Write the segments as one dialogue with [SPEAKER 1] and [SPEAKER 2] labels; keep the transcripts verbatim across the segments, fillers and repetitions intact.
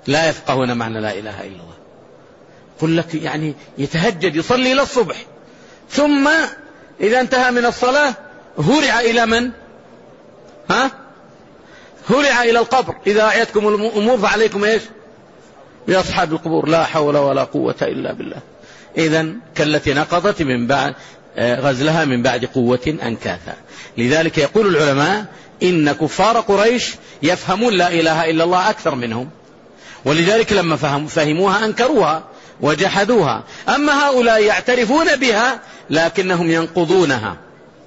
[SPEAKER 1] لا يفقهون معنى لا إله إلا الله. قل لك يعني يتهجد يصلي إلى الصبح، ثم إذا انتهى من الصلاة هرع إلى من؟ ها؟ هرع إلى القبر. إذا أعيتكم الأمور فعليكم إيش؟ بأصحاب القبور. لا حول ولا قوة إلا بالله. إذن كالتي نقضت من بعد غزلها من بعد قوة أنكاثا. لذلك يقول العلماء إن كفار قريش يفهمون لا إله إلا الله أكثر منهم، ولذلك لما فهموها أنكروها وجحدوها. أما هؤلاء يعترفون بها لكنهم ينقضونها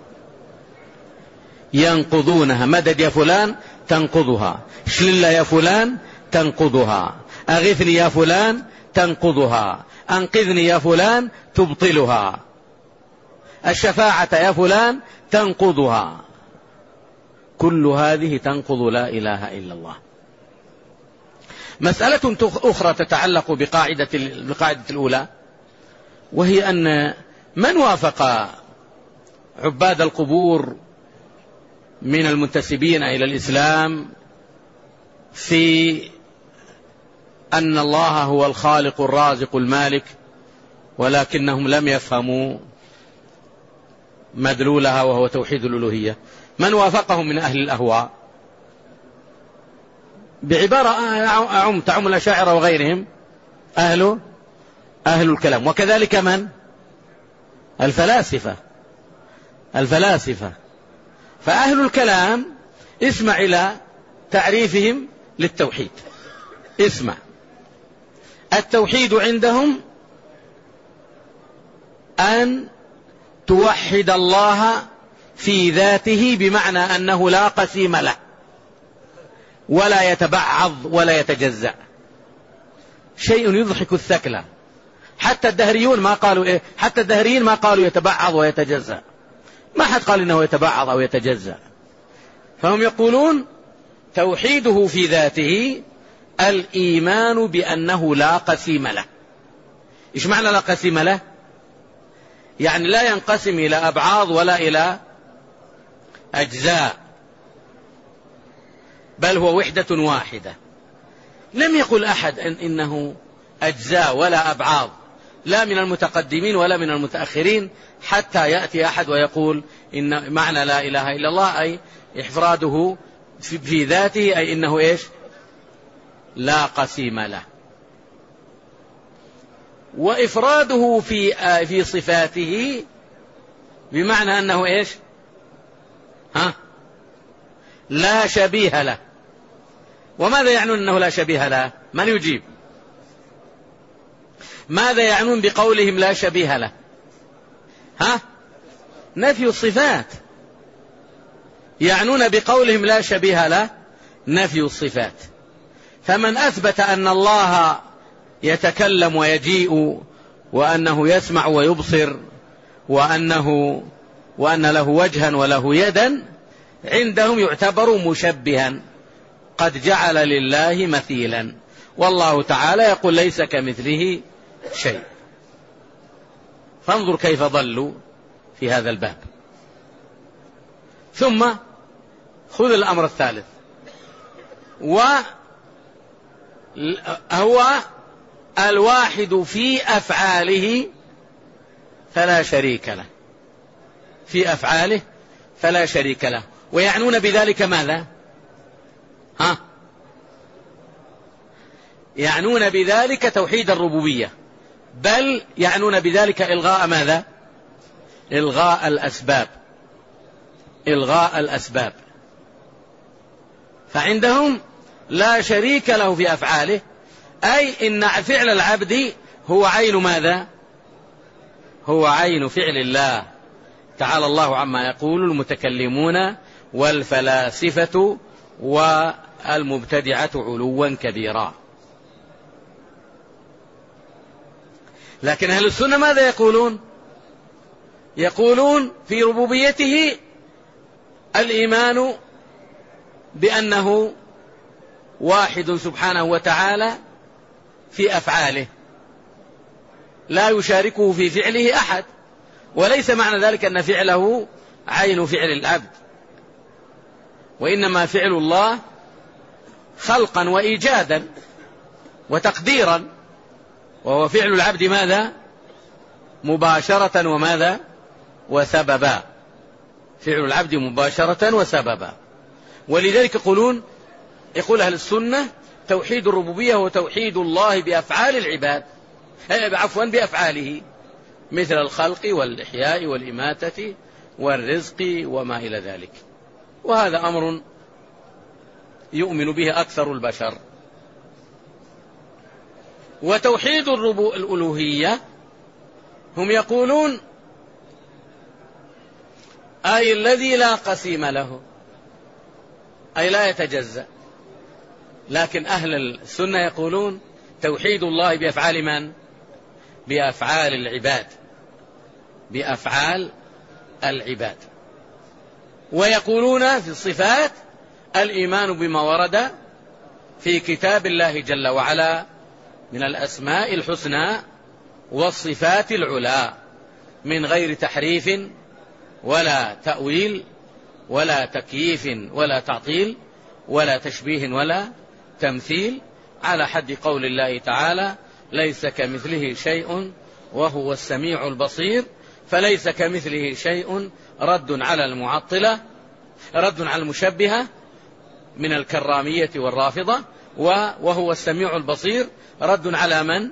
[SPEAKER 1] ينقضونها مدد يا فلان تنقضها، شلل يا فلان تنقضها، أغثني يا فلان تنقضها، أنقذني يا فلان تبطلها، الشفاعة يا فلان تنقضها. كل هذه تنقض لا إله إلا الله. مسألة أخرى تتعلق بقاعدة القاعدة الأولى، وهي أن من وافق عباد القبور من المنتسبين إلى الإسلام في أن الله هو الخالق الرازق المالك، ولكنهم لم يفهموا مدلولها وهو توحيد الألوهية، من وافقهم من أهل الأهواء؟ بعبارة أعم تعم الأشاعرة وغيرهم أهل أهل الكلام، وكذلك من؟ الفلاسفة الفلاسفة فأهل الكلام اسمع إلى تعريفهم للتوحيد. اسمع، التوحيد عندهم أن توحد الله في ذاته، بمعنى أنه لا قسيم له ولا يتبعض ولا يتجزأ. شيء يضحك الثكلى. حتى الدهريون ما قالوا إيه؟ حتى الدهريين ما قالوا يتبعض ويتجزأ، ما حد قال إنه يتبعض أو يتجزأ. فهم يقولون توحيده في ذاته الإيمان بأنه لا قسيم له. إيش معنى لا قسيم له؟ يعني لا ينقسم إلى أبعاض ولا إلى أجزاء، بل هو وحدة واحدة. لم يقل أحد إن إنه أجزاء ولا أبعاض، لا من المتقدمين ولا من المتأخرين، حتى يأتي أحد ويقول إن معنى لا إله إلا الله أي إفراده في ذاته، أي إنه إيش؟ لا قسيم له. وإفراده في في صفاته بمعنى أنه إيش؟ ها؟ لا شبيه له. وماذا يعنون أنه لا شبيه له؟ من يجيب؟ ماذا يعنون بقولهم لا شبيه له؟ ها؟ نفي الصفات. يعنون بقولهم لا شبيه له نفي الصفات. فمن أثبت أن الله يتكلم ويجيء، وأنه يسمع ويبصر، وأنه وأن له وجها وله يدا، عندهم يعتبر مشبها، قد جعل لله مثيلا، والله تعالى يقول ليس كمثله شيء. فانظر كيف ضلوا في هذا الباب. ثم خذ الأمر الثالث، وهو الواحد في أفعاله فلا شريك له. في أفعاله فلا شريك له. ويعنون بذلك ماذا؟ ها؟ يعنون بذلك توحيد الربوبية، بل يعنون بذلك إلغاء ماذا؟ إلغاء الأسباب. إلغاء الأسباب. فعندهم لا شريك له في أفعاله، أي إن فعل العبد هو عين ماذا؟ هو عين فعل الله. تعالى الله عما يقول المتكلمون والفلاسفة والمبتدعة علوا كبيرا. لكن أهل السنة ماذا يقولون؟ يقولون في ربوبيته الإيمان بأنه واحد سبحانه وتعالى في أفعاله، لا يشاركه في فعله أحد، وليس معنى ذلك أن فعله عين فعل العبد، وإنما فعل الله خلقا وإيجادا. وتقديرا، وهو فعل العبد ماذا؟ مباشرة وماذا؟ وسببا. فعل العبد مباشرة وسببا. ولذلك يقولون يقول أهل السنة توحيد الربوبية هو توحيد الله بأفعال العباد، عفوا بأفعاله، مثل الخلق والإحياء والإماتة والرزق وما إلى ذلك. وهذا أمر يؤمن به أكثر البشر. وتوحيد الألوهية هم يقولون أي الذي لا قسيم له، أي لا يتجزأ. لكن أهل السنة يقولون توحيد الله بأفعال من؟ بأفعال العباد، بأفعال العباد. ويقولون في الصفات الإيمان بما ورد في كتاب الله جل وعلا من الأسماء الحسنى والصفات العلى، من غير تحريف ولا تأويل ولا تكييف ولا تعطيل ولا تشبيه ولا تمثيل، على حد قول الله تعالى ليس كمثله شيء وهو السميع البصير. فليس كمثله شيء رد على المعطلة، رد على المشبهة من الكرامية والرافضة، وهو السميع البصير رد على من؟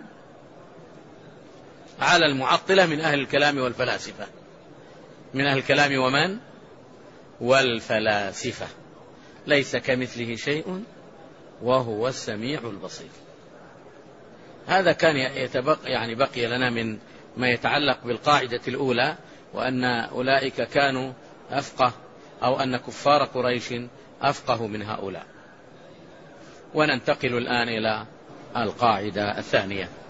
[SPEAKER 1] على المعطلة من أهل الكلام والفلاسفة، من أهل الكلام ومن؟ والفلاسفة. ليس كمثله شيء وهو السميع البصير. هذا كان يتبقى يعني بقي لنا من ما يتعلق بالقاعدة الأولى، وأن أولئك كانوا أفقه، أو أن كفار قريش أفقه من هؤلاء. وننتقل الآن إلى القاعدة الثانية.